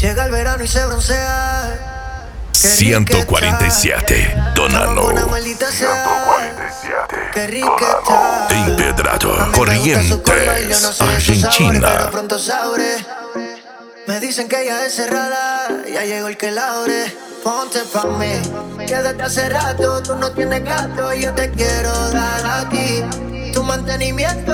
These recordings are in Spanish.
Llega el verano y se broncea. 147 Donano. 147. Qué rica está. Empedrado, Corrientes, Argentina. Pronto sabré. Me dicen que ella es cerrada, ya llegó el que la abre. Ponte pa' mí, que desde hace rato tú no tienes gato y yo te quiero dar a ti tu mantenimiento.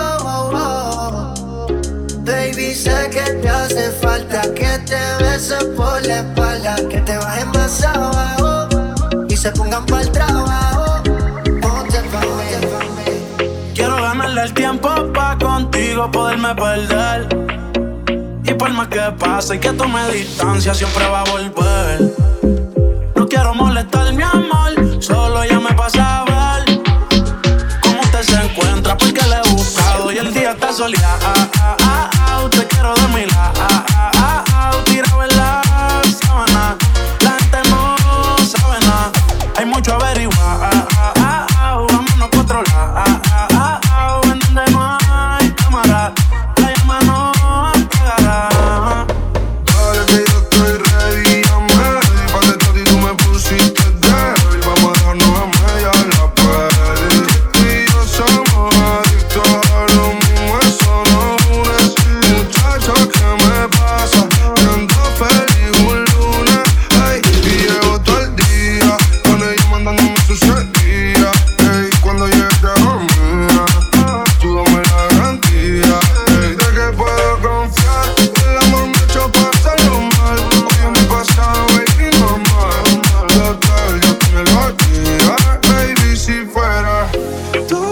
Baby, sé que te hace falta que te beses por la espalda, que te bajen más abajo y se pongan pa'l trabajo. Ponte pa' mí. Quiero ganarle el tiempo pa' contigo poderme perder. Y por más que pase y que tome distancia, siempre va a volver. No quiero molestar, mi amor, solo ya me pasa a ver cómo usted se encuentra, porque le he buscado y el día está soleado. Te quiero de mi lado, tirado en la sábana. La gente no sabe nada, hay mucho averiguar. Vámonos pa' otro lado, en donde no hay cámara, la llama no apagará. Dale que yo estoy ready, I'm ready. Pa' de todo y tú me pusiste débil. Vamos a dejarnos a media la peli. Tú y yo somos adictos a lo mismo, eso nos une. Muchacho, ¿qué me pasa? Que ando feliz un lunes, ey. Y llevo todo el día con ella mandándome su sequía, ey. Cuando llegue conmigo, tú dame la garantía, ey. De que puedo confiar, el amor me echó pa' pasarlo mal. Hoy en mi pasado, baby, normal. Total, ya tú me lo olvidas, baby, si fuera tú,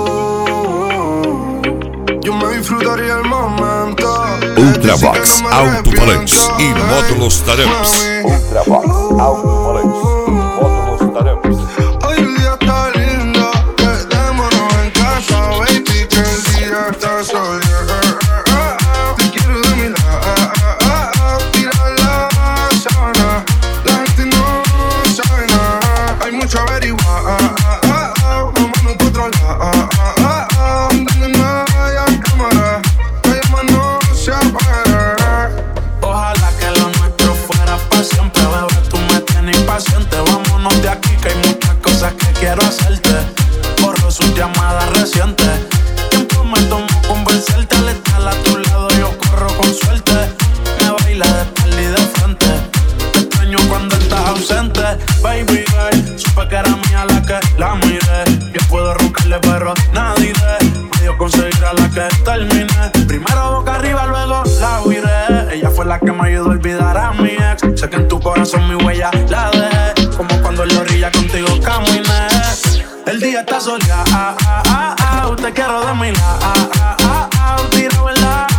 yo me disfrutaría el momento. Ultravox, Autovolantes y módulos Tareps. Ultravox, Autovolantes y módulos Tareps. Hoy el día está lindo, quedémonos en casa, baby, que el día está soleado. Te quiero de mi lado, tira la sábana. La gente no sabe nada, hay mucho averiguar. Vámonos pa' otro lado, donde no haya cámara, la llama no se apagará. Ojalá que lo nuestro fuera pa' siempre, bebé, tú me tienes impaciente. Vámonos de aquí que hay muchas cosas que quiero hacerte. Borro sus llamadas recientes. Tiempo me tomó convencerte, al estar a tu lado yo corro con suerte. Me baila de espalda y de frente. Te extraño cuando estás ausente, baby girl. Supe que era mía la que la miré. Yo puedo roncarle pero nadie me dio conseguir a la que terminé. Primero boca arriba, luego la huiré. Ella fue la que me ayudó a olvidar a mi ex. Sé que en tu corazón mi huella la dejé, como cuando en la orilla contigo caminé. El día está soleado, te quiero de mi lado, tirado en la